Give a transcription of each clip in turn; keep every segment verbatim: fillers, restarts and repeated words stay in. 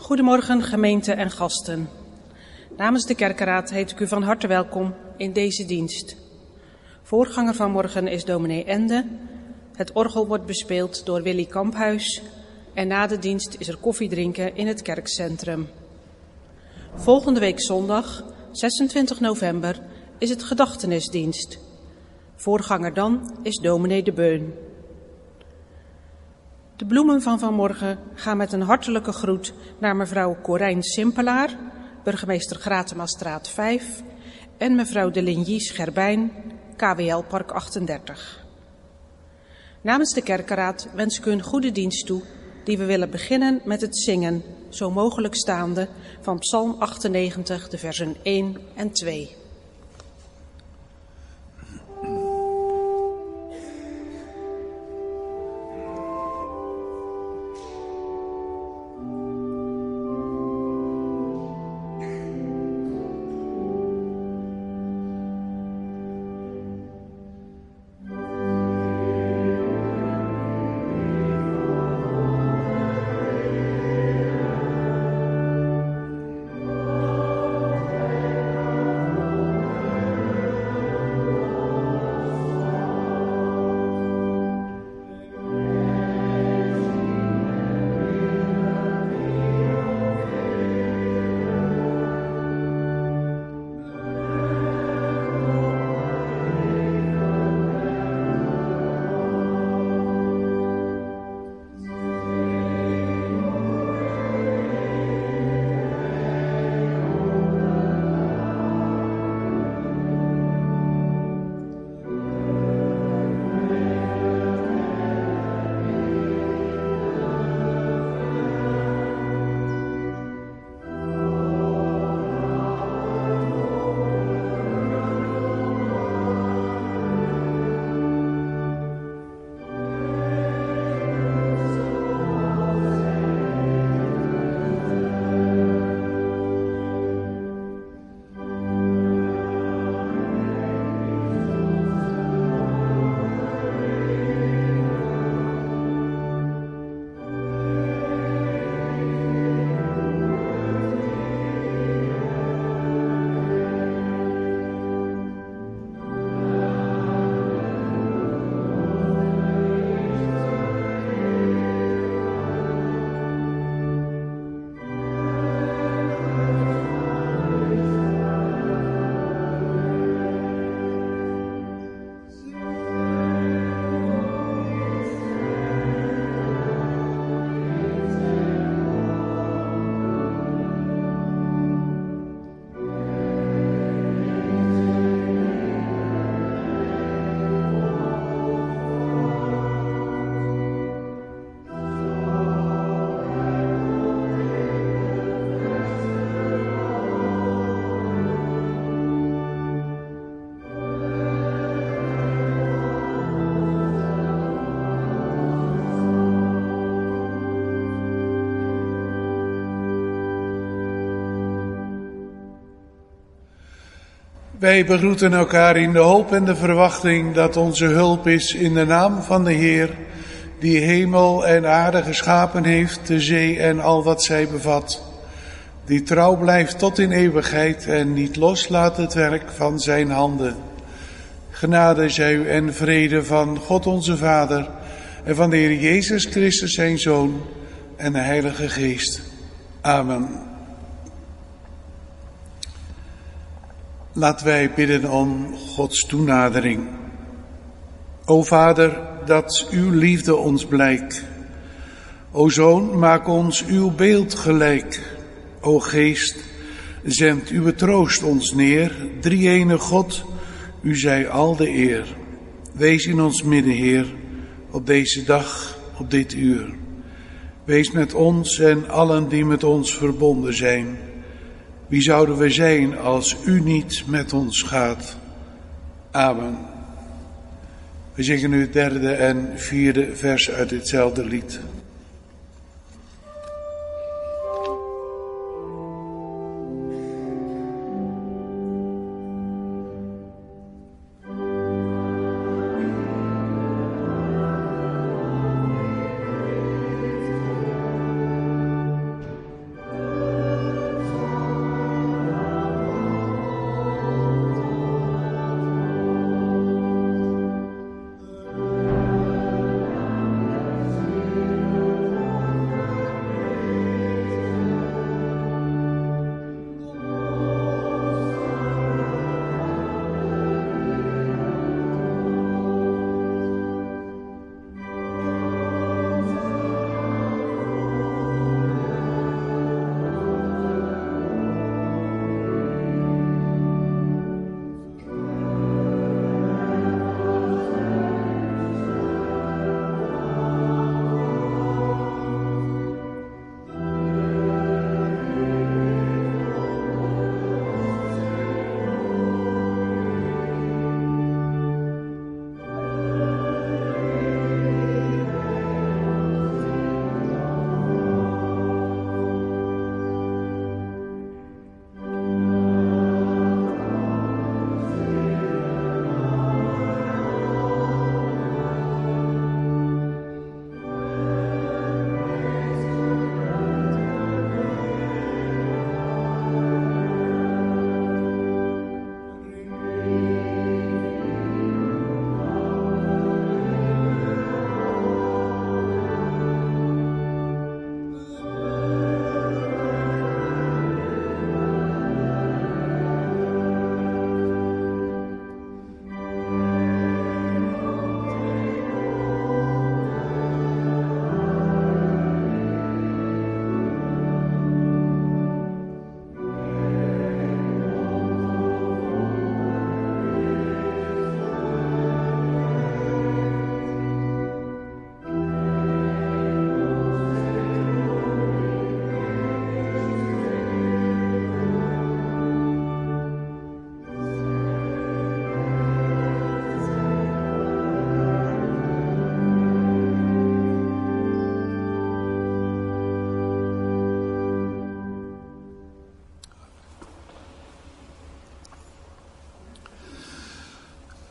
Goedemorgen gemeente en gasten. Namens de kerkenraad heet ik u van harte welkom in deze dienst. Voorganger van morgen is dominee Ende. Het orgel wordt bespeeld door Willy Kamphuis en na de dienst is er koffie drinken in het kerkcentrum. Volgende week zondag, zesentwintig november, is het gedachtenisdienst. Voorganger dan is dominee De Beun. De bloemen van vanmorgen gaan met een hartelijke groet naar mevrouw Corijn Simpelaar, burgemeester Gratemastraat vijf, en mevrouw de Ligny Scherbijn, K W L Park achtendertig. Namens de kerkenraad wens ik u een goede dienst toe, die we willen beginnen met het zingen, zo mogelijk staande, van Psalm achtennegentig, de versen één en twee. Wij begroeten elkaar in de hoop en de verwachting dat onze hulp is in de naam van de Heer, die hemel en aarde geschapen heeft, de zee en al wat zij bevat, die trouw blijft tot in eeuwigheid en niet loslaat het werk van zijn handen. Genade zij u en vrede van God onze Vader en van de Heer Jezus Christus zijn Zoon en de Heilige Geest. Amen. Laten wij bidden om Gods toenadering. O Vader, dat uw liefde ons blijkt. O Zoon, maak ons uw beeld gelijk. O Geest, zend uw troost ons neer. Drie-ene God, u zij al de eer. Wees in ons midden, Heer, op deze dag, op dit uur. Wees met ons en allen die met ons verbonden zijn. Wie zouden we zijn als u niet met ons gaat? Amen. We zingen nu het derde en vierde vers uit hetzelfde lied.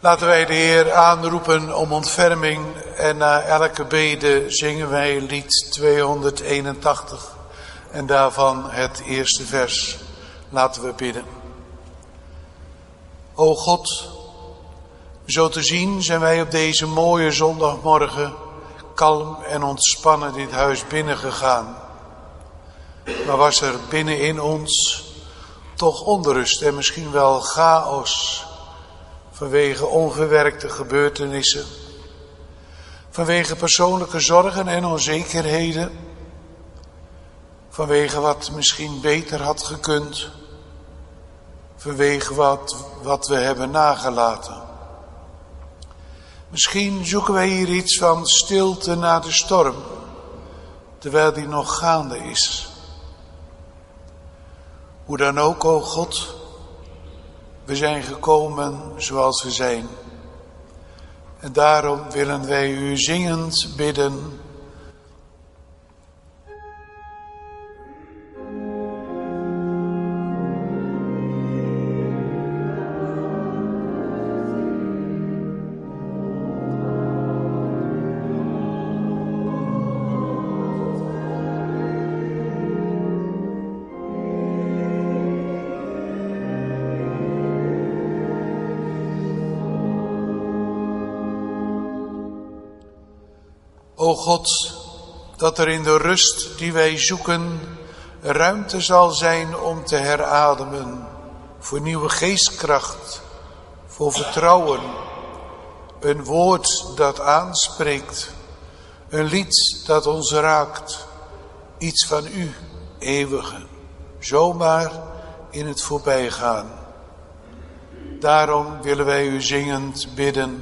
Laten wij de Heer aanroepen om ontferming en na elke bede zingen wij lied tweehonderdeenentachtig en daarvan het eerste vers. Laten we bidden. O God, zo te zien zijn wij op deze mooie zondagmorgen kalm en ontspannen dit huis binnengegaan. Maar was er binnenin ons toch onrust en misschien wel chaos vanwege onverwerkte gebeurtenissen, vanwege persoonlijke zorgen en onzekerheden, vanwege wat misschien beter had gekund, vanwege wat, wat we hebben nagelaten. Misschien zoeken wij hier iets van stilte na de storm, terwijl die nog gaande is. Hoe dan ook, o God, we zijn gekomen zoals we zijn. En daarom willen wij u zingend bidden. O God, dat er in de rust die wij zoeken ruimte zal zijn om te herademen, voor nieuwe geestkracht, voor vertrouwen, een woord dat aanspreekt, een lied dat ons raakt, iets van u, eeuwige, zomaar in het voorbijgaan. Daarom willen wij u zingend bidden.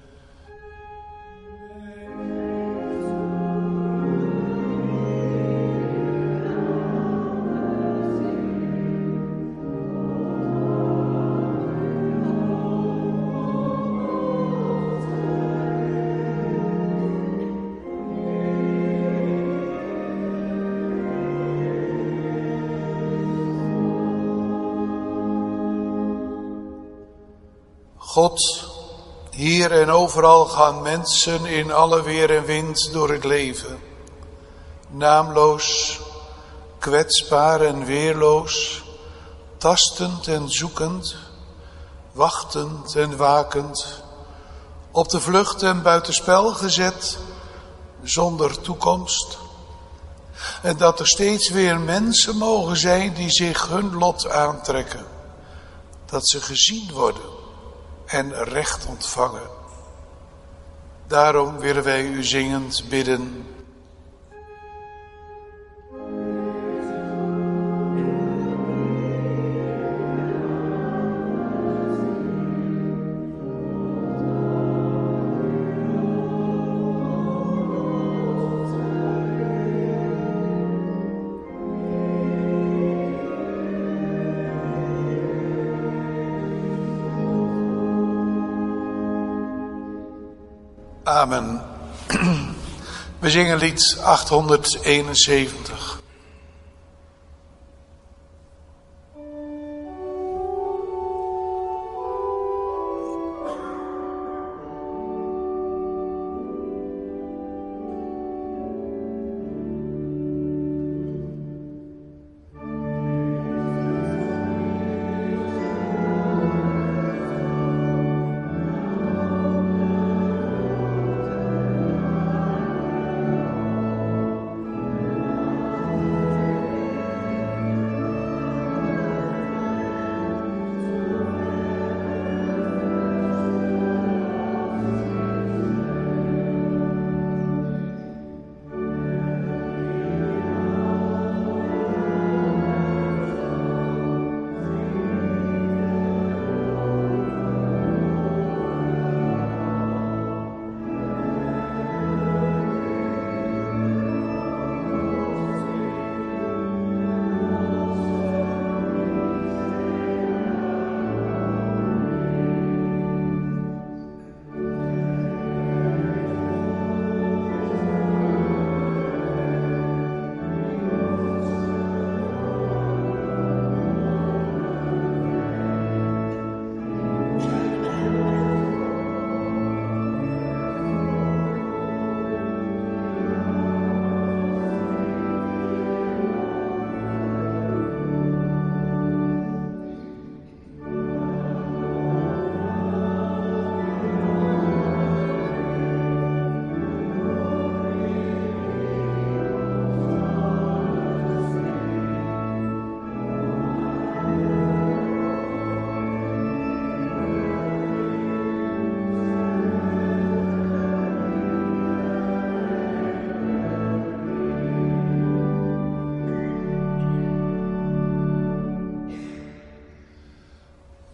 God, hier en overal gaan mensen in alle weer en wind door het leven. Naamloos, kwetsbaar en weerloos, tastend en zoekend, wachtend en wakend, op de vlucht en buitenspel gezet, zonder toekomst. En dat er steeds weer mensen mogen zijn die zich hun lot aantrekken, dat ze gezien worden en recht ontvangen. Daarom willen wij u zingend bidden. Amen. We zingen lied achthonderdeenenzeventig.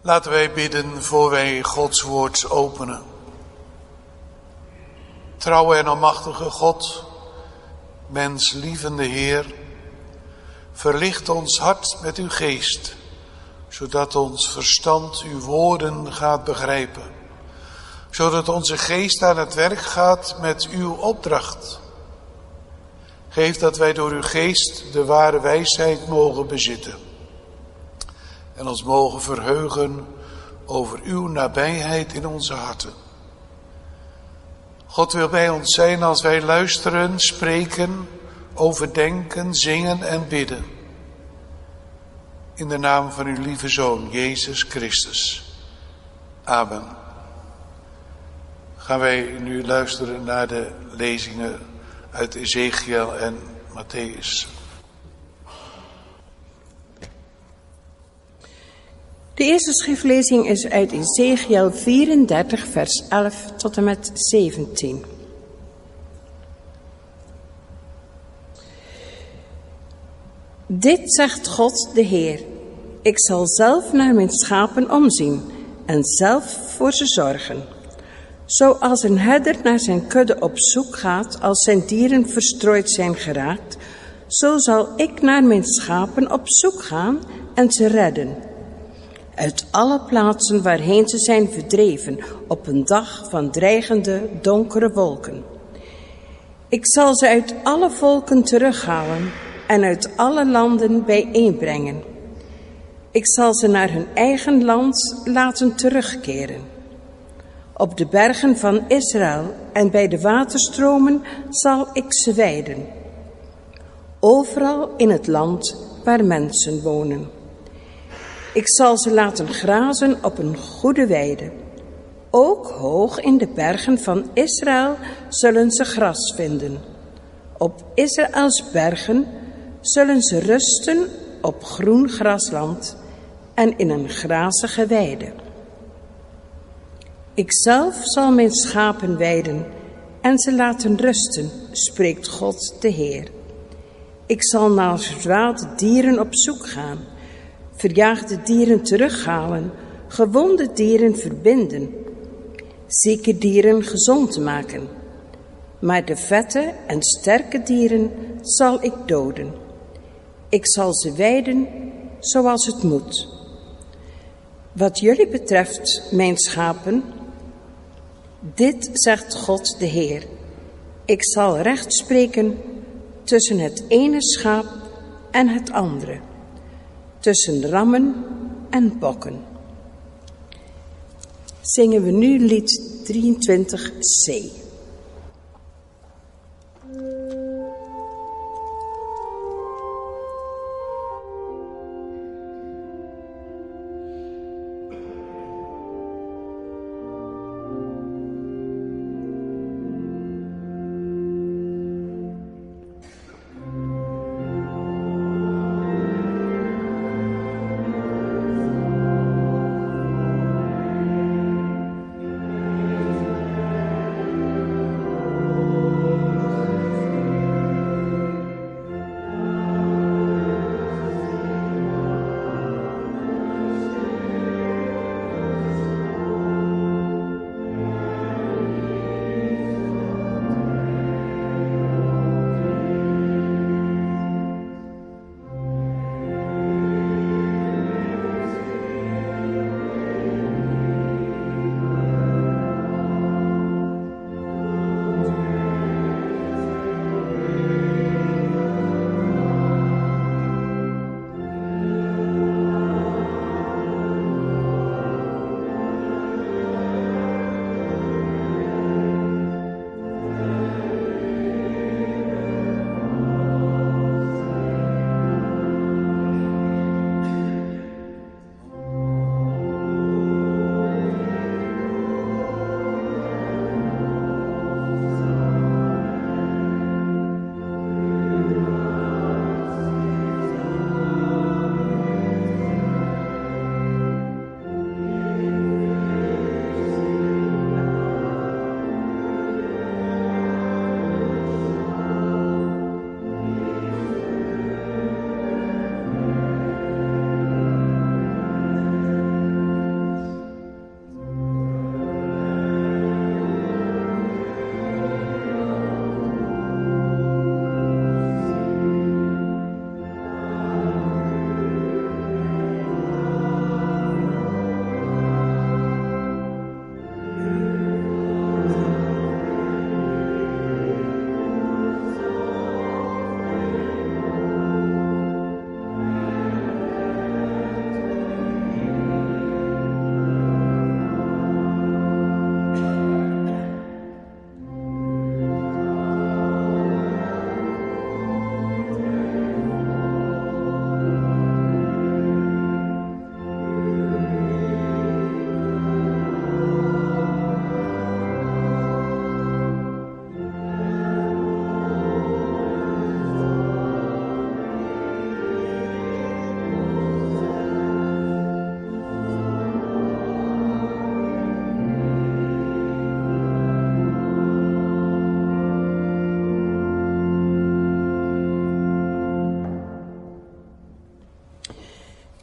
Laten wij bidden voor wij Gods woord openen. Trouwe en almachtige God, menslievende Heer, verlicht ons hart met uw geest, zodat ons verstand uw woorden gaat begrijpen, zodat onze geest aan het werk gaat met uw opdracht. Geef dat wij door uw geest de ware wijsheid mogen bezitten en ons mogen verheugen over uw nabijheid in onze harten. God wil bij ons zijn als wij luisteren, spreken, overdenken, zingen en bidden. In de naam van uw lieve Zoon, Jezus Christus. Amen. Gaan wij nu luisteren naar de lezingen uit Ezechiel en Mattheüs. De eerste schriftlezing is uit Ezechiel vierendertig, vers elf tot en met zeventien. Dit zegt God de Heer: ik zal zelf naar mijn schapen omzien en zelf voor ze zorgen. Zoals een herder naar zijn kudde op zoek gaat als zijn dieren verstrooid zijn geraakt, zo zal ik naar mijn schapen op zoek gaan en ze redden. Uit alle plaatsen waarheen ze zijn verdreven op een dag van dreigende donkere wolken. Ik zal ze uit alle volken terughalen en uit alle landen bijeenbrengen. Ik zal ze naar hun eigen land laten terugkeren. Op de bergen van Israël en bij de waterstromen zal ik ze weiden. Overal in het land waar mensen wonen. Ik zal ze laten grazen op een goede weide. Ook hoog in de bergen van Israël zullen ze gras vinden. Op Israëls bergen zullen ze rusten op groen grasland en in een grazige weide. Ikzelf zal mijn schapen weiden en ze laten rusten, spreekt God de Heer. Ik zal naar verdwaalde dieren op zoek gaan, verjaagde dieren terughalen, gewonde dieren verbinden, zieke dieren gezond maken. Maar de vette en sterke dieren zal ik doden. Ik zal ze weiden zoals het moet. Wat jullie betreft, mijn schapen, dit zegt God de Heer: ik zal recht spreken tussen het ene schaap en het andere, tussen rammen en bokken. Zingen we nu lied drieëntwintig C.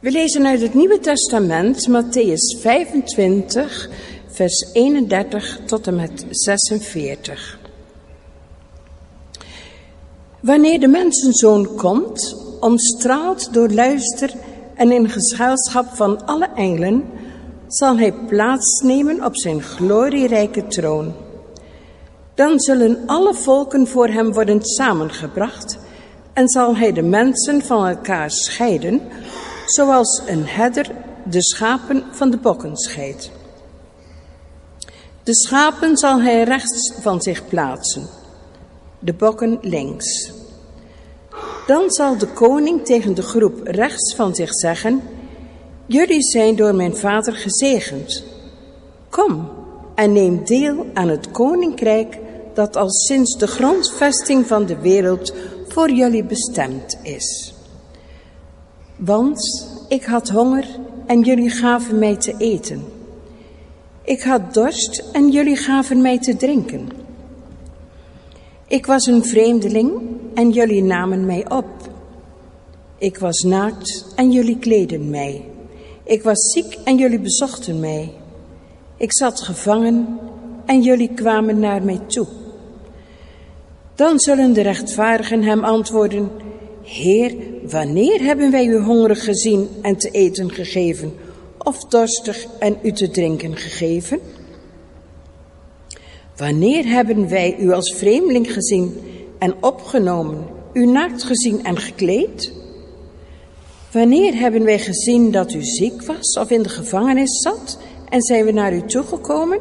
We lezen uit het Nieuwe Testament, Mattheüs vijfentwintig, vers eenendertig tot en met zesenveertig. Wanneer de mensenzoon komt, omstraald door luister en in gezelschap van alle engelen, zal hij plaatsnemen op zijn glorierijke troon. Dan zullen alle volken voor hem worden samengebracht en zal hij de mensen van elkaar scheiden, zoals een herder de schapen van de bokken scheidt. De schapen zal hij rechts van zich plaatsen, de bokken links. Dan zal de koning tegen de groep rechts van zich zeggen: jullie zijn door mijn vader gezegend. Kom en neem deel aan het koninkrijk dat al sinds de grondvesting van de wereld voor jullie bestemd is. Want ik had honger en jullie gaven mij te eten. Ik had dorst en jullie gaven mij te drinken. Ik was een vreemdeling en jullie namen mij op. Ik was naakt en jullie kleden mij. Ik was ziek en jullie bezochten mij. Ik zat gevangen en jullie kwamen naar mij toe. Dan zullen de rechtvaardigen hem antwoorden: Heer, wanneer hebben wij u hongerig gezien en te eten gegeven, of dorstig en u te drinken gegeven? Wanneer hebben wij u als vreemdeling gezien en opgenomen, u naakt gezien en gekleed? Wanneer hebben wij gezien dat u ziek was of in de gevangenis zat en zijn we naar u toegekomen?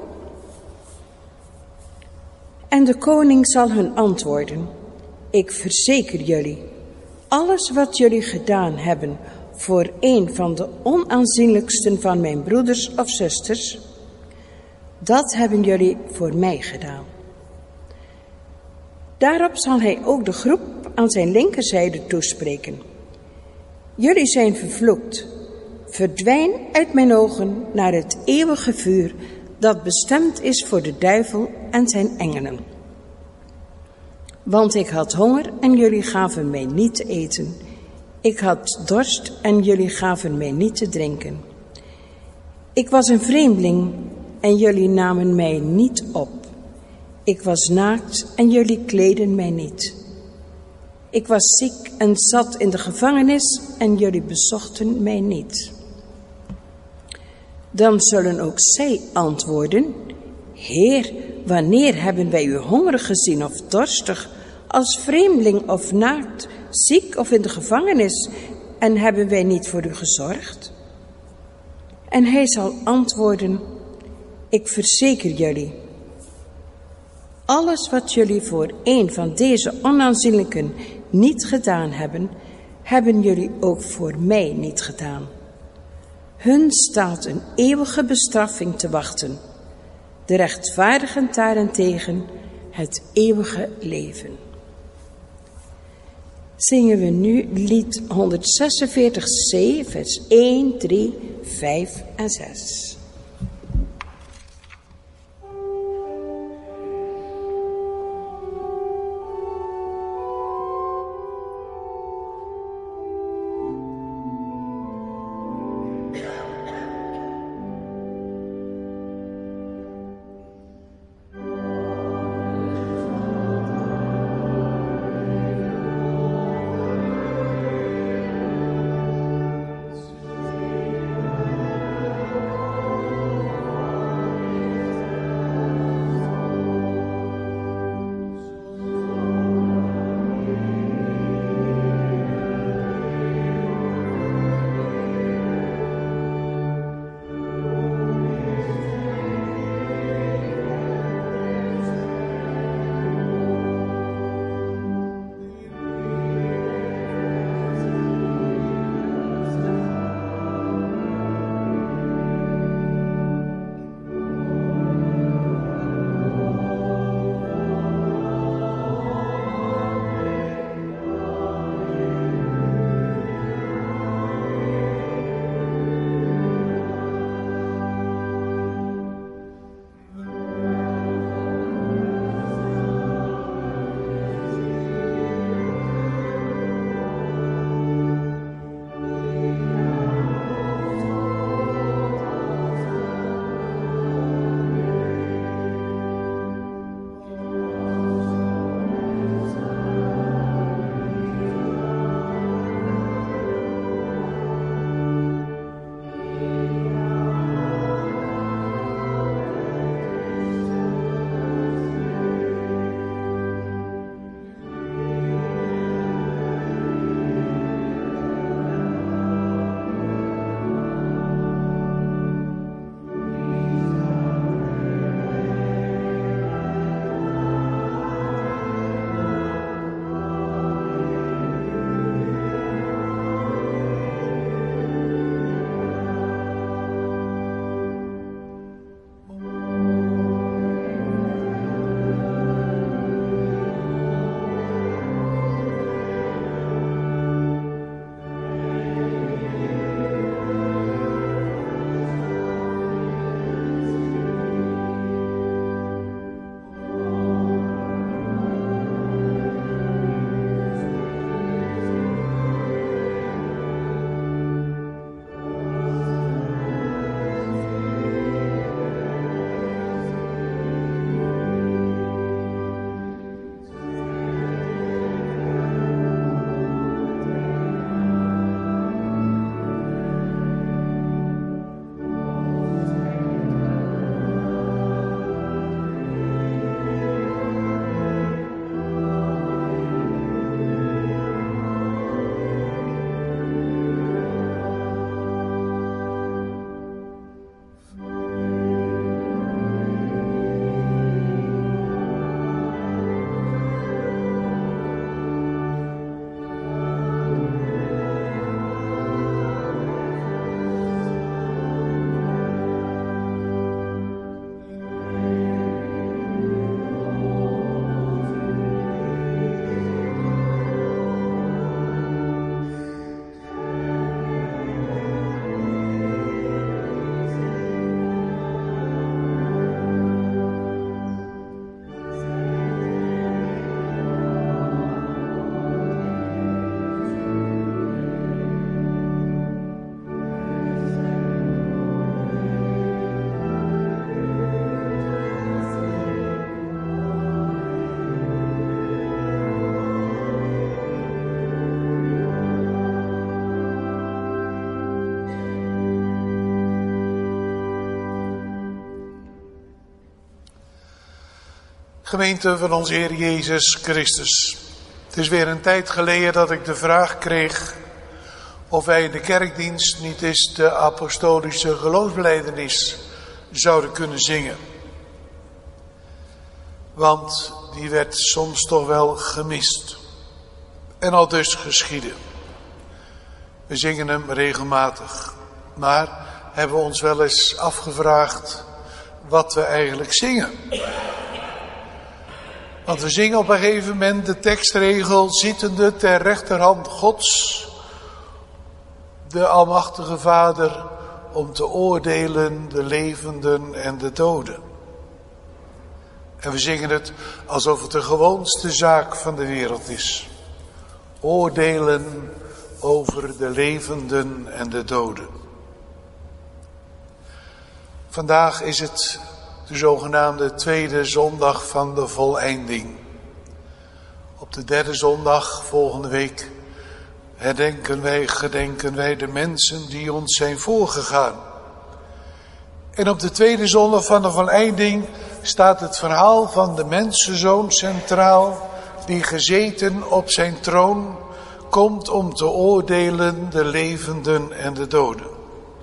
En de koning zal hun antwoorden: ik verzeker jullie, alles wat jullie gedaan hebben voor een van de onaanzienlijksten van mijn broeders of zusters, dat hebben jullie voor mij gedaan. Daarop zal hij ook de groep aan zijn linkerzijde toespreken: jullie zijn vervloekt, verdwijn uit mijn ogen naar het eeuwige vuur dat bestemd is voor de duivel en zijn engelen. Want ik had honger en jullie gaven mij niet te eten. Ik had dorst en jullie gaven mij niet te drinken. Ik was een vreemdeling en jullie namen mij niet op. Ik was naakt en jullie kleden mij niet. Ik was ziek en zat in de gevangenis en jullie bezochten mij niet. Dan zullen ook zij antwoorden: Heer, wanneer hebben wij u hongerig gezien of dorstig, als vreemdeling of naakt, ziek of in de gevangenis, en hebben wij niet voor u gezorgd? En hij zal antwoorden: ik verzeker jullie, alles wat jullie voor een van deze onaanzienlijken niet gedaan hebben, hebben jullie ook voor mij niet gedaan. Hun staat een eeuwige bestraffing te wachten, de rechtvaardigen daarentegen het eeuwige leven. Zingen we nu lied honderdzesenveertig c, vers één, drie, vijf en zes. Gemeente van onze Heer Jezus Christus. Het is weer een tijd geleden dat ik de vraag kreeg of wij in de kerkdienst niet eens de apostolische geloofsbelijdenis zouden kunnen zingen. Want die werd soms toch wel gemist. En al dus geschieden. We zingen hem regelmatig. Maar hebben we ons wel eens afgevraagd wat we eigenlijk zingen? Want we zingen op een gegeven moment de tekstregel: zittende ter rechterhand Gods, de Almachtige Vader, om te oordelen de levenden en de doden. En we zingen het alsof het de gewoonste zaak van de wereld is. Oordelen over de levenden en de doden. Vandaag is het de zogenaamde tweede zondag van de voleinding. Op de derde zondag volgende week herdenken wij, gedenken wij de mensen die ons zijn voorgegaan. En op de tweede zondag van de voleinding staat het verhaal van de mensenzoon centraal, die gezeten op zijn troon komt om te oordelen de levenden en de doden.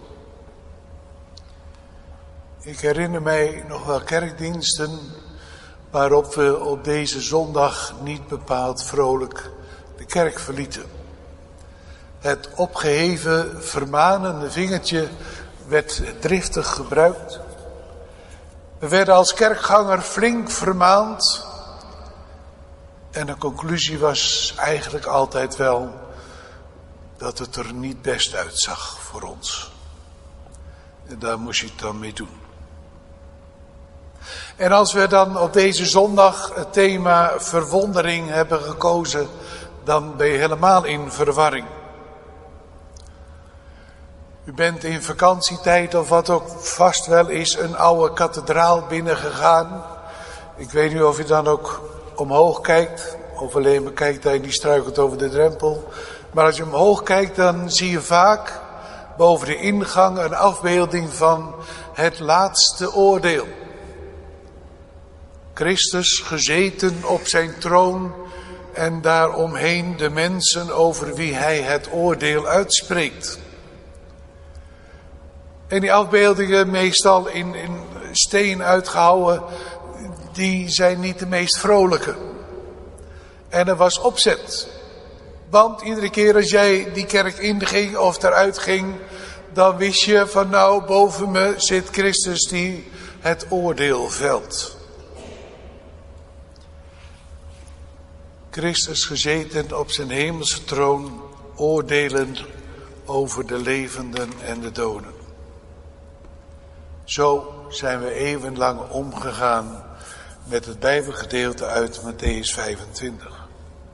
Ik herinner mij nog wel kerkdiensten waarop we op deze zondag niet bepaald vrolijk de kerk verlieten. Het opgeheven, vermanende vingertje werd driftig gebruikt. We werden als kerkganger flink vermaand. En de conclusie was eigenlijk altijd wel dat het er niet best uitzag voor ons. En daar moest je het dan mee doen. En als we dan op deze zondag het thema verwondering hebben gekozen, dan ben je helemaal in verwarring. U bent in vakantietijd of wat ook vast wel is een oude kathedraal binnengegaan. Ik weet niet of je dan ook omhoog kijkt, of alleen maar kijkt en die struikelt over de drempel. Maar als je omhoog kijkt, dan zie je vaak boven de ingang een afbeelding van het laatste oordeel. Christus gezeten op zijn troon en daaromheen de mensen over wie hij het oordeel uitspreekt. En die afbeeldingen, meestal in, in steen uitgehouwen, die zijn niet de meest vrolijke. En er was opzet. Want iedere keer als jij die kerk inging of eruit ging, dan wist je van nou, boven me zit Christus die het oordeel velt. Christus gezeten op zijn hemelse troon, oordelend over de levenden en de doden. Zo zijn we eeuwenlang omgegaan met het Bijbelgedeelte uit Mattheüs vijfentwintig.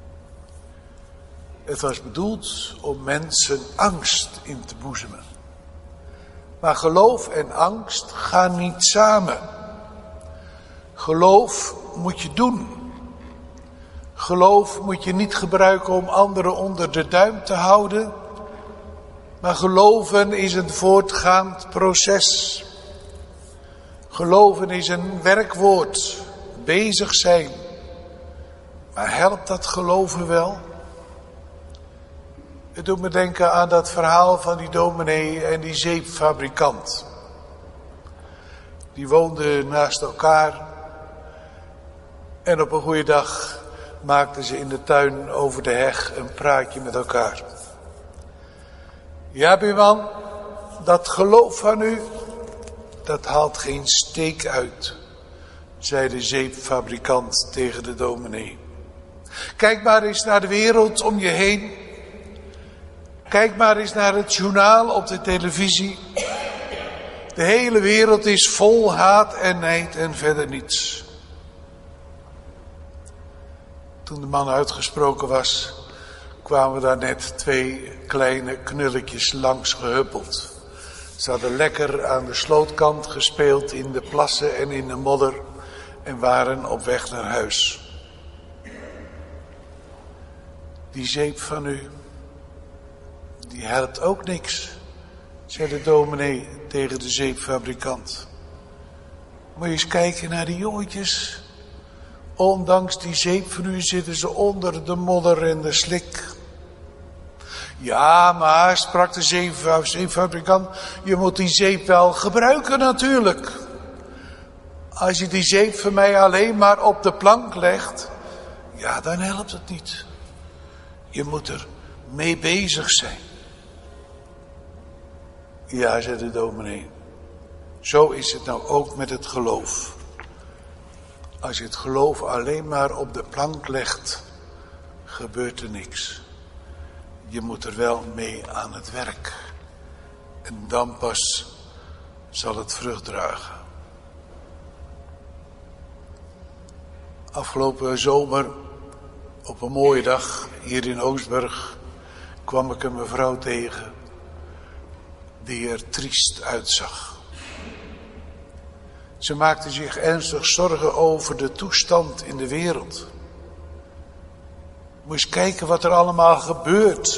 Het was bedoeld om mensen angst in te boezemen. Maar geloof en angst gaan niet samen. Geloof moet je doen. Geloof moet je niet gebruiken om anderen onder de duim te houden. Maar geloven is een voortgaand proces. Geloven is een werkwoord. Bezig zijn. Maar helpt dat geloven wel? Het doet me denken aan dat verhaal van die dominee en die zeepfabrikant. Die woonden naast elkaar. En op een goede dag maakten ze in de tuin over de heg een praatje met elkaar. Ja, buurman, dat geloof van u, dat haalt geen steek uit, zei de zeepfabrikant tegen de dominee. Kijk maar eens naar de wereld om je heen. Kijk maar eens naar het journaal op de televisie. De hele wereld is vol haat en nijd en verder niets. Toen de man uitgesproken was, kwamen daar net twee kleine knulletjes langs gehuppeld. Ze hadden lekker aan de slootkant gespeeld in de plassen en in de modder en waren op weg naar huis. Die zeep van u, die helpt ook niks, zei de dominee tegen de zeepfabrikant. Moet je eens kijken naar die jongetjes. Ondanks die zeep van u zitten ze onder de modder en de slik. Ja, maar, sprak de zeep, zeepfabrikant, je moet die zeep wel gebruiken natuurlijk. Als je die zeep voor mij alleen maar op de plank legt, ja, dan helpt het niet. Je moet er mee bezig zijn. Ja, zei de dominee. Zo is het nou ook met het geloof. Als je het geloof alleen maar op de plank legt, gebeurt er niks. Je moet er wel mee aan het werk. En dan pas zal het vrucht dragen. Afgelopen zomer, op een mooie dag hier in Oostburg, kwam ik een mevrouw tegen die er triest uitzag. Ze maakte zich ernstig zorgen over de toestand in de wereld. Moet eens kijken wat er allemaal gebeurt.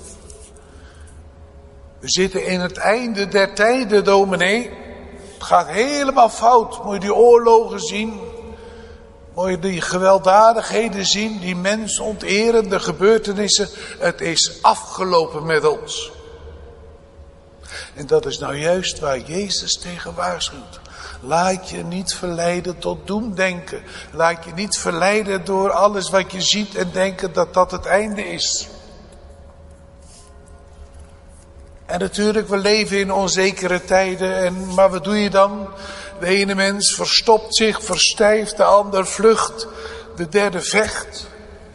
We zitten in het einde der tijden, dominee. Het gaat helemaal fout. Moet je die oorlogen zien. Moet je die gewelddadigheden zien. Die mensonterende gebeurtenissen. Het is afgelopen met ons. En dat is nou juist waar Jezus tegen waarschuwt. Laat je niet verleiden tot doemdenken. Laat je niet verleiden door alles wat je ziet en denken dat dat het einde is. En natuurlijk, we leven in onzekere tijden. En, maar wat doe je dan? De ene mens verstopt zich, verstijft, de ander vlucht, de derde vecht.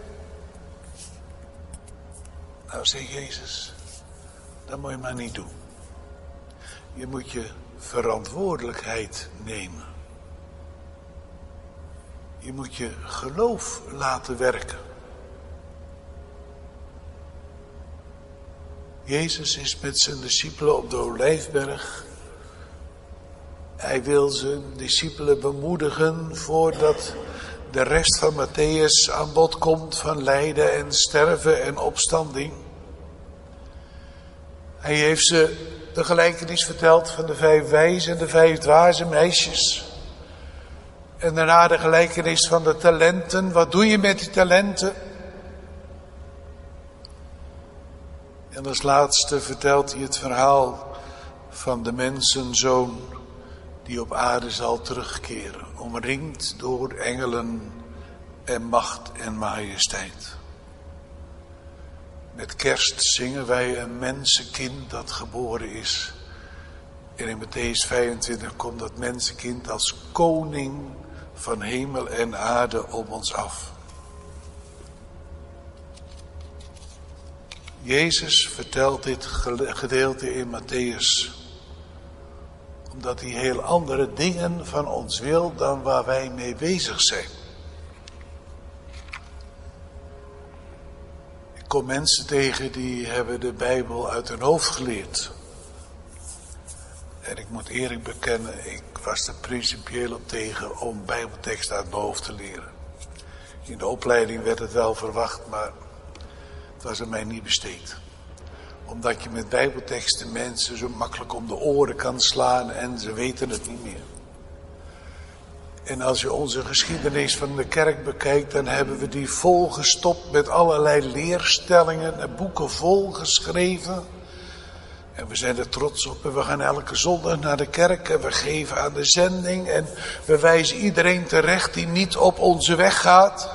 Nou, zegt Jezus, dat moet je maar niet doen. Je moet je verantwoordelijkheid nemen. Je moet je geloof laten werken. Jezus is met zijn discipelen op de Olijfberg. Hij wil zijn discipelen bemoedigen voordat de rest van Mattheüs aan bod komt van lijden en sterven en opstanding. Hij heeft ze de gelijkenis verteld van de vijf wijze en de vijf dwaze meisjes. En daarna de gelijkenis van de talenten. Wat doe je met die talenten? En als laatste vertelt hij het verhaal van de mensenzoon die op aarde zal terugkeren. Omringd door engelen en macht en majesteit. Met kerst zingen wij een mensenkind dat geboren is. En in Mattheüs vijfentwintig komt dat mensenkind als koning van hemel en aarde op ons af. Jezus vertelt dit gedeelte in Mattheüs, omdat hij heel andere dingen van ons wil dan waar wij mee bezig zijn. Ik kom mensen tegen die hebben de Bijbel uit hun hoofd geleerd. En ik moet eerlijk bekennen, ik was er principieel op tegen om Bijbelteksten uit mijn hoofd te leren. In de opleiding werd het wel verwacht, maar het was aan mij niet besteed. Omdat je met Bijbelteksten mensen zo makkelijk om de oren kan slaan en ze weten het niet meer. En als je onze geschiedenis van de kerk bekijkt, dan hebben we die volgestopt met allerlei leerstellingen en boeken volgeschreven. En we zijn er trots op en we gaan elke zondag naar de kerk en we geven aan de zending. En we wijzen iedereen terecht die niet op onze weg gaat.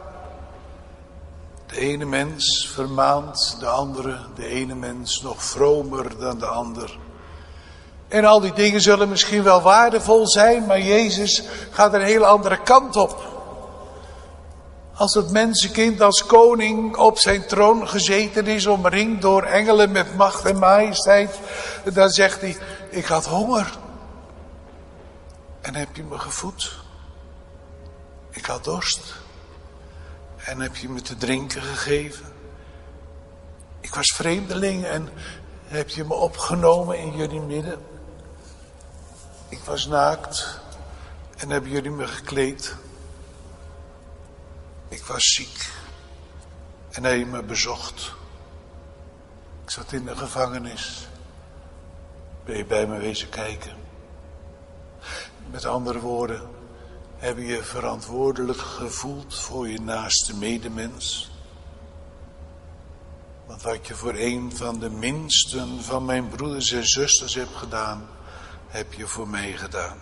De ene mens vermaant de andere, de ene mens nog vromer dan de ander. En al die dingen zullen misschien wel waardevol zijn, maar Jezus gaat een hele andere kant op. Als het mensenkind als koning op zijn troon gezeten is, omringd door engelen met macht en majesteit, dan zegt hij, ik had honger. En heb je me gevoed? Ik had dorst. En heb je me te drinken gegeven? Ik was vreemdeling en heb je me opgenomen in jullie midden? Ik was naakt en hebben jullie me gekleed? Ik was ziek en heb je me bezocht? Ik zat in de gevangenis. Ben je bij me wezen kijken? Met andere woorden, Heb je je verantwoordelijk gevoeld voor je naaste medemens? Want wat je voor een van de minsten van mijn broeders en zusters hebt gedaan, heb je voor mij gedaan.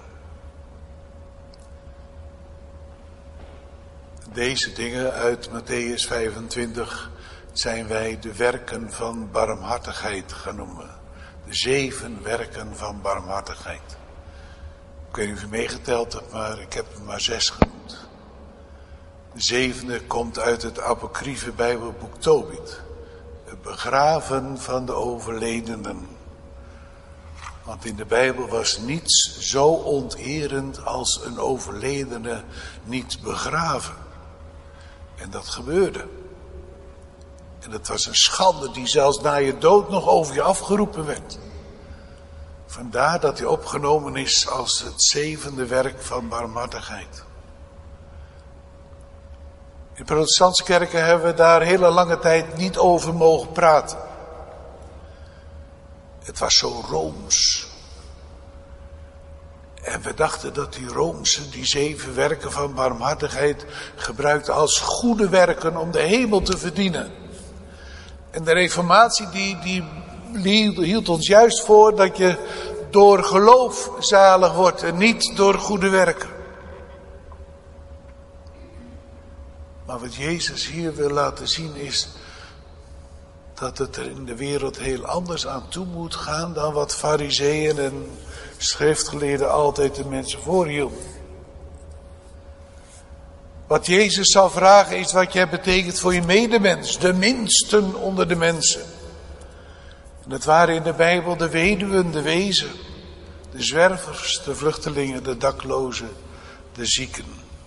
Deze dingen uit Mattheüs vijfentwintig zijn wij de werken van barmhartigheid gaan noemen. De zeven werken van barmhartigheid. Ik weet niet of u meegeteld hebt, maar ik heb er maar zes genoemd. De zevende komt uit het apocryfe Bijbelboek Tobit. Het begraven van de overledenen. Want in de Bijbel was niets zo onterend als een overledene niet begraven. En dat gebeurde. En het was een schande die zelfs na je dood nog over je afgeroepen werd. Vandaar dat hij opgenomen is als het zevende werk van barmhartigheid. In protestantse kerken hebben we daar hele lange tijd niet over mogen praten. Het was zo rooms. En we dachten dat die roomse, die zeven werken van barmhartigheid gebruikten als goede werken om de hemel te verdienen. En de reformatie die, die hield ons juist voor dat je door geloof zalig wordt en niet door goede werken. Maar wat Jezus hier wil laten zien is dat het er in de wereld heel anders aan toe moet gaan dan wat farizeeën en schriftgeleerden altijd de mensen voorhielden. Wat Jezus zal vragen is wat jij betekent voor je medemens, de minsten onder de mensen. En dat waren in de Bijbel de weduwen, de wezen, de zwervers, de vluchtelingen, de daklozen, de zieken.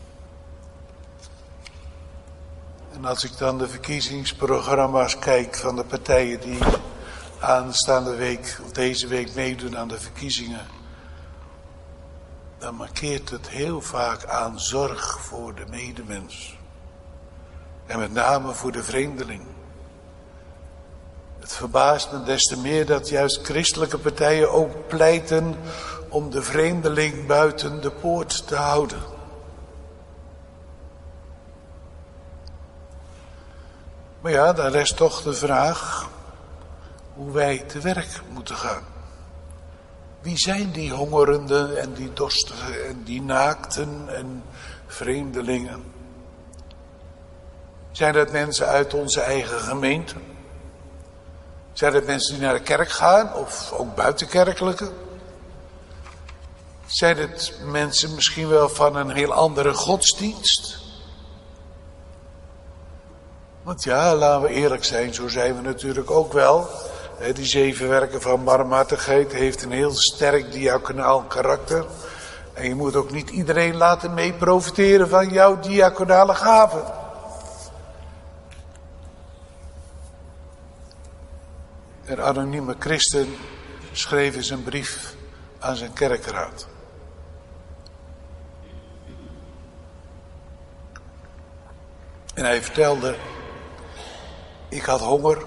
En als ik dan de verkiezingsprogramma's kijk van de partijen die aanstaande week of deze week meedoen aan de verkiezingen, dan markeert het heel vaak aan zorg voor de medemens. En met name voor de vreemdeling. Het verbaast me des te meer dat juist christelijke partijen ook pleiten om de vreemdeling buiten de poort te houden. Maar ja, dan rest toch de vraag hoe wij te werk moeten gaan. Wie zijn die hongerenden en die dorstigen en die naakten en vreemdelingen? Zijn dat mensen uit onze eigen gemeente? Zijn dat mensen die naar de kerk gaan of ook buitenkerkelijke? Zijn het mensen misschien wel van een heel andere godsdienst? Want ja, laten we eerlijk zijn, zo zijn we natuurlijk ook wel. Die zeven werken van barmhartigheid heeft een heel sterk diaconaal karakter. En je moet ook niet iedereen laten mee profiteren van jouw diaconale gaven. Een anonieme christen schreef eens een brief aan zijn kerkraad. En hij vertelde: ik had honger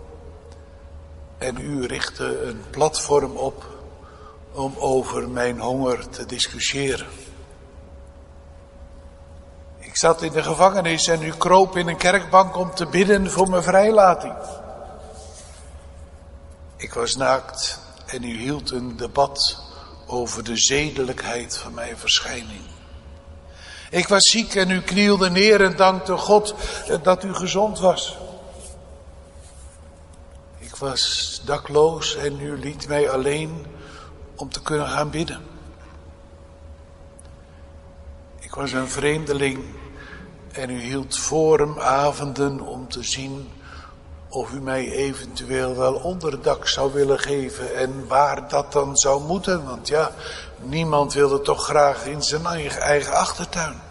en u richtte een platform op om over mijn honger te discussiëren. Ik zat in de gevangenis en u kroop in een kerkbank om te bidden voor mijn vrijlating. Ik was naakt en u hield een debat over de zedelijkheid van mijn verschijning. Ik was ziek en u knielde neer en dankte God dat u gezond was. Ik was dakloos en u liet mij alleen om te kunnen gaan bidden. Ik was een vreemdeling en u hield forumavonden om te zien of u mij eventueel wel onderdak zou willen geven en waar dat dan zou moeten. Want ja, niemand wilde toch graag in zijn eigen, eigen achtertuin.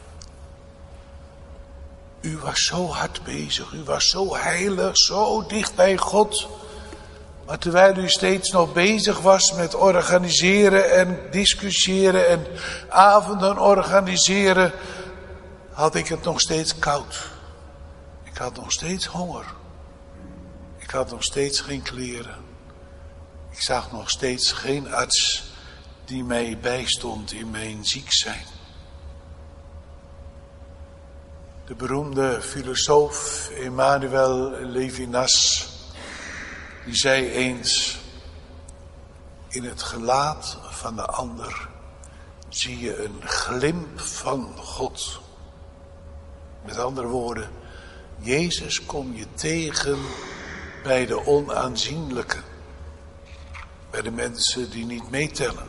U was zo hard bezig, u was zo heilig, zo dicht bij God. Maar terwijl u steeds nog bezig was met organiseren en discussiëren en avonden organiseren, had ik het nog steeds koud. Ik had nog steeds honger. Ik had nog steeds geen kleren. Ik zag nog steeds geen arts die mij bijstond in mijn ziek zijn. De beroemde filosoof Emmanuel Levinas, die zei eens: in het gelaat van de ander zie je een glimp van God. Met andere woorden, Jezus kom je tegen bij de onaanzienlijke, bij de mensen die niet meetellen.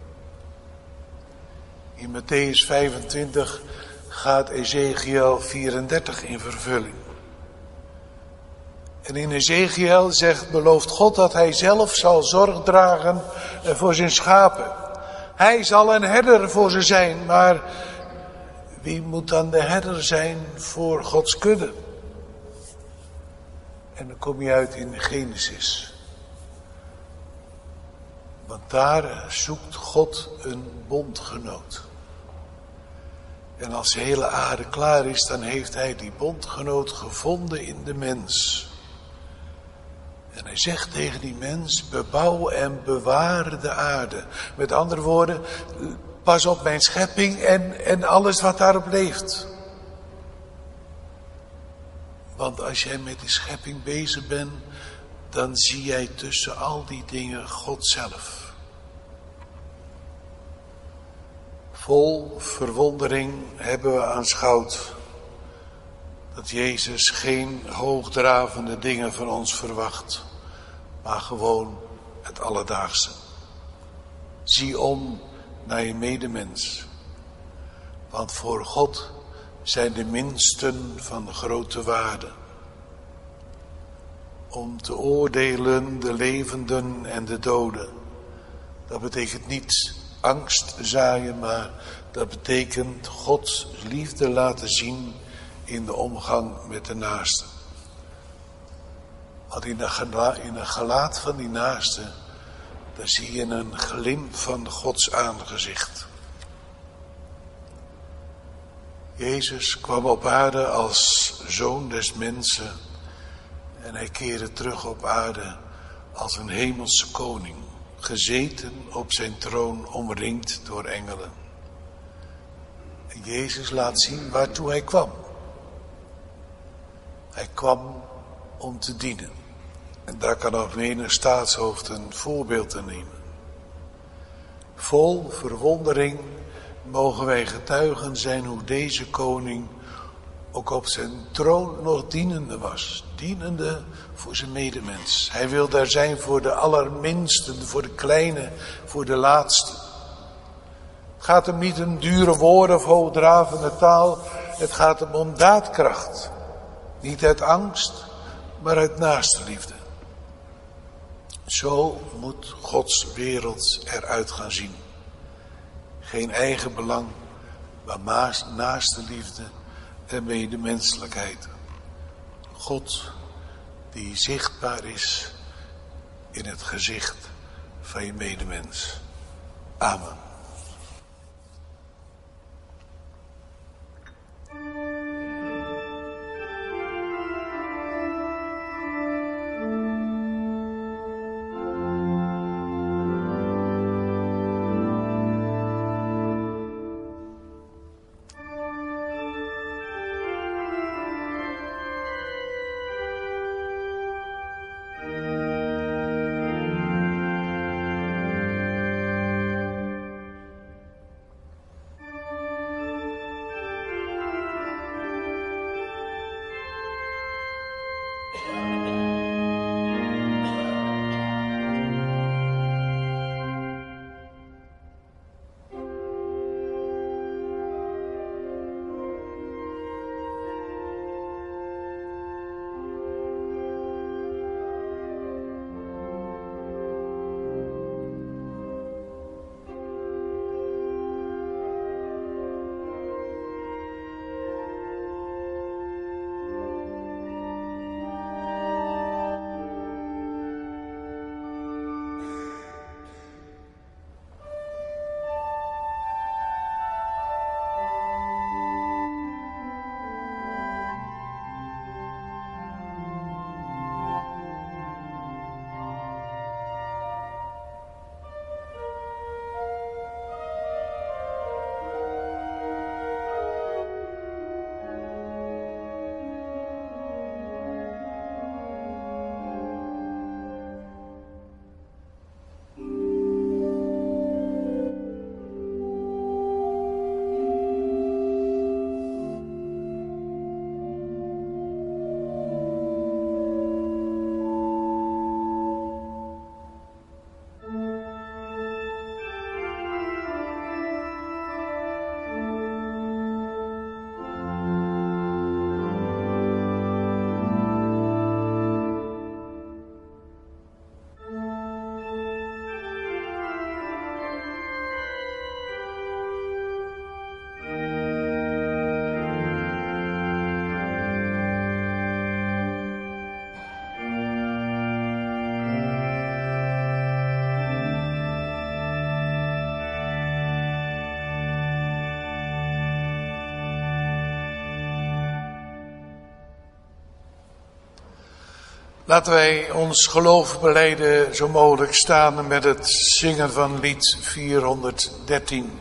In Mattheüs vijfentwintig gaat Ezekiel vierendertig in vervulling. En in Ezekiel zegt, belooft God dat hij zelf zal zorg dragen voor zijn schapen. Hij zal een herder voor ze zijn, maar wie moet dan de herder zijn voor Gods kudde? En dan kom je uit in Genesis. Want daar zoekt God een bondgenoot. En als de hele aarde klaar is, dan heeft hij die bondgenoot gevonden in de mens. En hij zegt tegen die mens, bebouw en bewaar de aarde. Met andere woorden, pas op mijn schepping en, en alles wat daarop leeft. Want als jij met die schepping bezig bent, dan zie jij tussen al die dingen God zelf. Vol verwondering hebben we aanschouwd dat Jezus geen hoogdravende dingen van ons verwacht, maar gewoon het alledaagse. Zie om naar je medemens, want voor God zijn de minsten van grote waarde. Om te oordelen de levenden en de doden. Dat betekent niet angst zaaien, maar dat betekent Gods liefde laten zien in de omgang met de naaste. Want in het gelaat van die naaste, daar zie je een glimp van Gods aangezicht. Jezus kwam op aarde als zoon des mensen en hij keerde terug op aarde als een hemelse koning, gezeten op zijn troon, omringd door engelen. En Jezus laat zien waartoe hij kwam. Hij kwam om te dienen. En daar kan op menig staatshoofd een voorbeeld te nemen. Vol verwondering mogen wij getuigen zijn hoe deze koning ook op zijn troon nog dienende was. Dienende voor zijn medemens. Hij wil daar zijn voor de allerminsten, voor de kleine, voor de laatste. Het gaat hem niet om dure woorden of hoogdravende taal. Het gaat hem om daadkracht. Niet uit angst, maar uit naaste liefde. Zo moet Gods wereld eruit gaan zien. Geen eigen belang, maar naaste liefde en medemenselijkheid. God die zichtbaar is in het gezicht van je medemens. Amen. Laten wij ons geloof belijden zo mogelijk staan met het zingen van lied vierhonderddertien.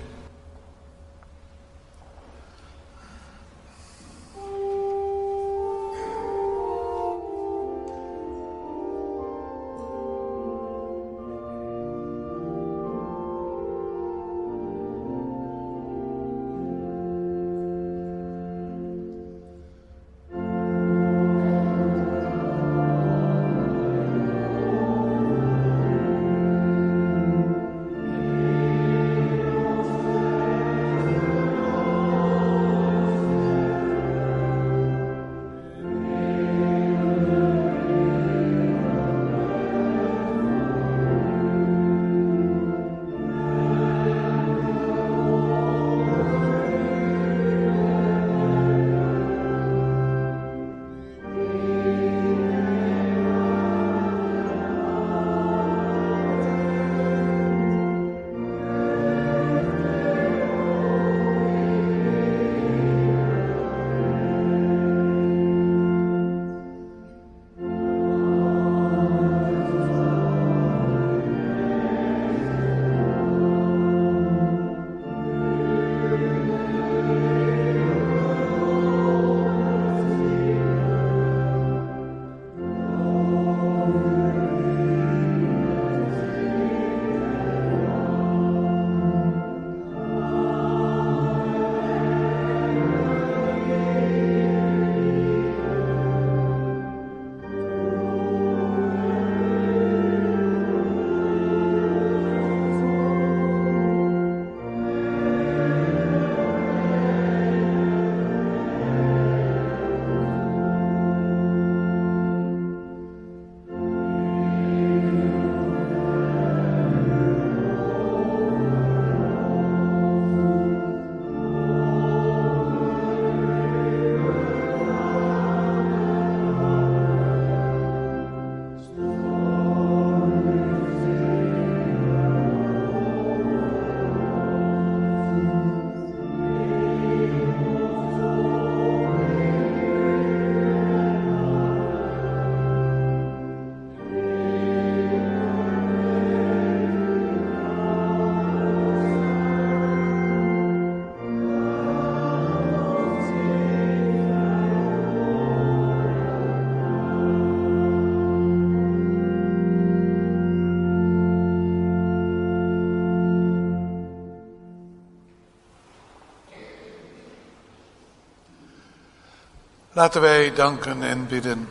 Laten wij danken en bidden.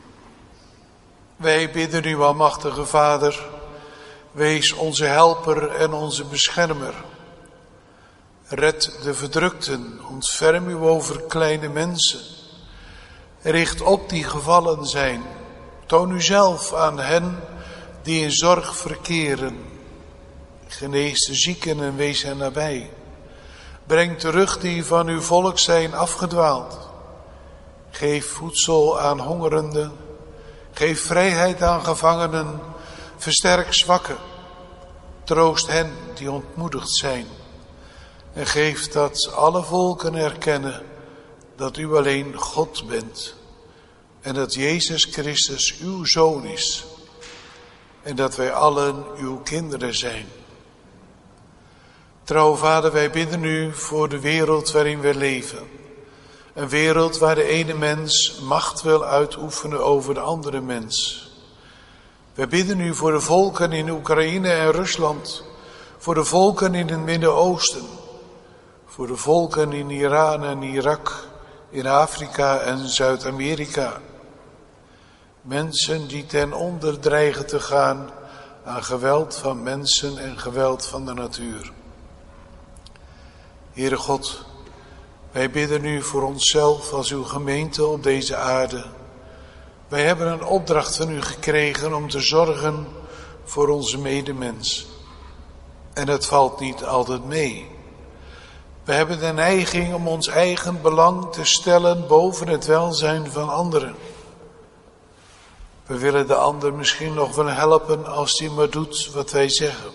Wij bidden u, almachtige Vader, wees onze helper en onze beschermer. Red de verdrukten, ontferm u over kleine mensen. Richt op die gevallen zijn. Toon u zelf aan hen die in zorg verkeren. Genees de zieken en wees hen nabij. Breng terug die van uw volk zijn afgedwaald. Geef voedsel aan hongerenden. Geef vrijheid aan gevangenen. Versterk zwakken. Troost hen die ontmoedigd zijn. En geef dat alle volken erkennen dat u alleen God bent. En dat Jezus Christus uw Zoon is. En dat wij allen uw kinderen zijn. Trouw Vader, wij bidden u voor de wereld waarin we leven. Een wereld waar de ene mens macht wil uitoefenen over de andere mens. Wij bidden u voor de volken in Oekraïne en Rusland. Voor de volken in het Midden-Oosten. Voor de volken in Iran en Irak, in Afrika en Zuid-Amerika. Mensen die ten onder dreigen te gaan aan geweld van mensen en geweld van de natuur. Heere God, wij bidden u voor onszelf als uw gemeente op deze aarde. Wij hebben een opdracht van u gekregen om te zorgen voor onze medemens. En het valt niet altijd mee. We hebben de neiging om ons eigen belang te stellen boven het welzijn van anderen. We willen de ander misschien nog wel helpen als die maar doet wat wij zeggen.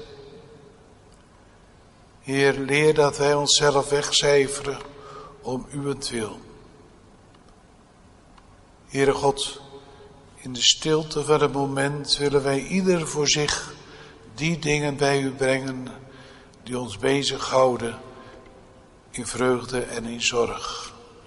Heer, leer dat wij onszelf wegcijferen om uwentwil. Heere God, In de stilte van het moment willen wij ieder voor zich die dingen bij u brengen die ons bezighouden in vreugde en in zorg.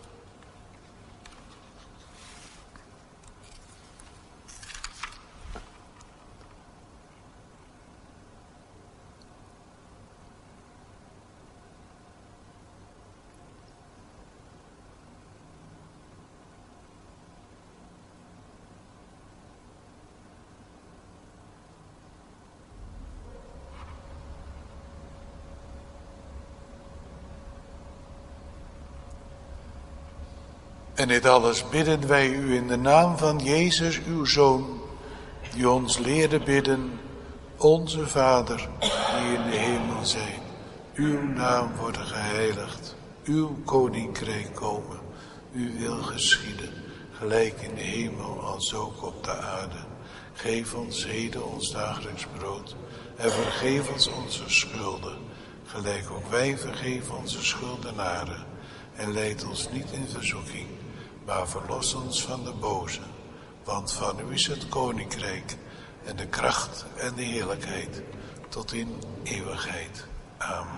En dit alles bidden wij u in de naam van Jezus, uw Zoon, die ons leerde bidden, onze Vader, die in de hemel zijt. Uw naam worden geheiligd, uw koninkrijk komen, uw wil geschieden, gelijk in de hemel als ook op de aarde. Geef ons heden ons dagelijks brood en vergeef ons onze schulden, gelijk ook wij vergeven onze schuldenaren. En leid ons niet in verzoeking, maar verlos ons van de boze. Want van u is het koninkrijk en de kracht en de heerlijkheid tot in eeuwigheid. Amen.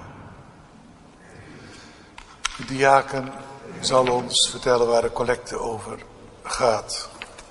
De diaken zal ons vertellen waar de collecte over gaat.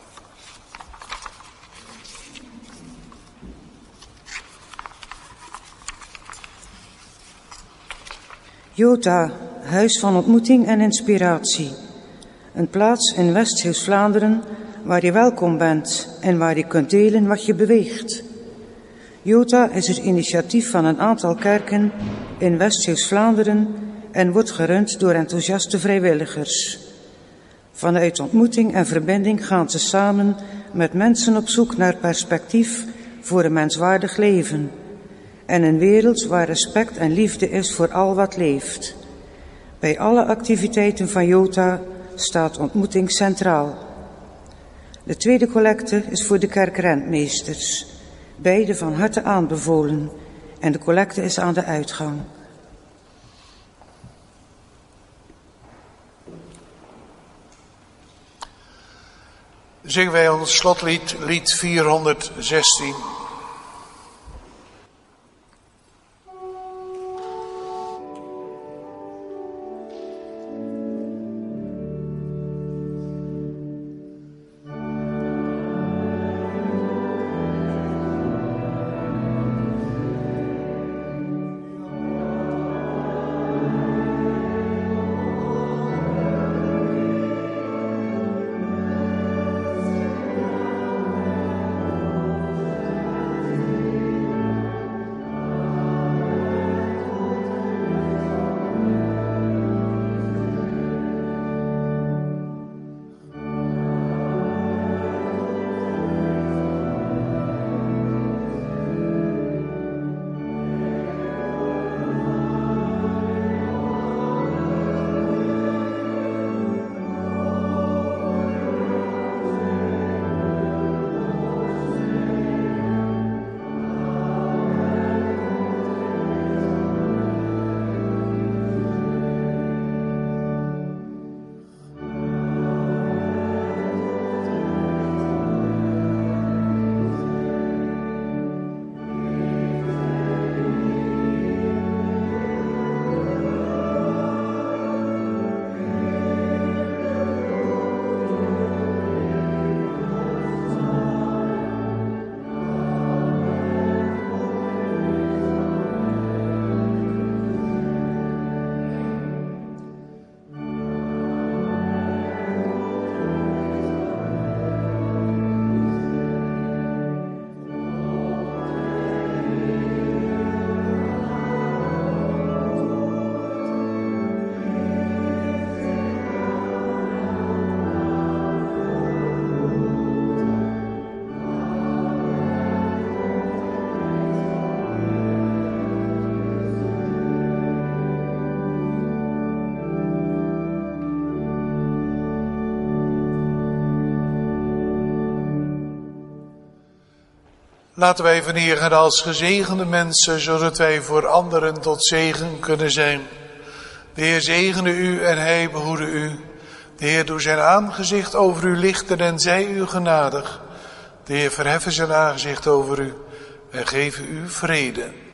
Jota, huis van ontmoeting en inspiratie. Een plaats in West-Zeeuws-Vlaanderen waar je welkom bent en waar je kunt delen wat je beweegt. Jota is het initiatief van een aantal kerken in West-Zeeuws-Vlaanderen en wordt gerund door enthousiaste vrijwilligers. Vanuit ontmoeting en verbinding gaan ze samen met mensen op zoek naar perspectief voor een menswaardig leven. En een wereld waar respect en liefde is voor al wat leeft. Bij alle activiteiten van Jota staat ontmoeting centraal. De tweede collecte is voor de kerkrentmeesters. Beide van harte aanbevolen. En de collecte is aan de uitgang. Zingen wij ons slotlied, lied vierhonderdzestien. Laten wij van hier gaan als gezegende mensen, zodat wij voor anderen tot zegen kunnen zijn. De Heer zegene u en hij behoede u. De Heer doe zijn aangezicht over u lichten en zij u genadig. De Heer verheffen zijn aangezicht over u en geven u vrede.